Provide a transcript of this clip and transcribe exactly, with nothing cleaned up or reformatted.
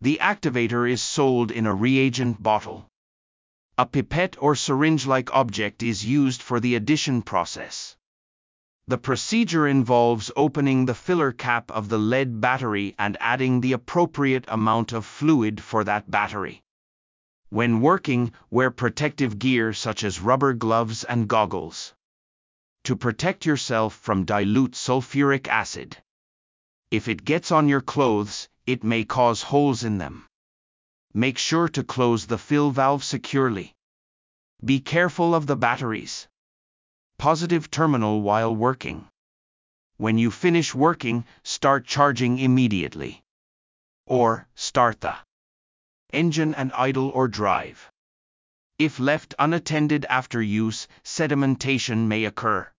The activator is sold in a reagent bottle. A pipette or syringe-like object is used for the addition process. The procedure involves opening the filler cap of the lead battery and adding the appropriate amount of fluid for that battery. When working, wear protective gear such as rubber gloves and goggles to protect yourself from dilute sulfuric acid. If it gets on your clothes, it may cause holes in them. Make sure to close the fill valve securely. Be careful of the batteries. Positive terminal while working. When you finish working, start charging immediately. Or, start the engine and idle or drive. If left unattended after use, sedimentation may occur.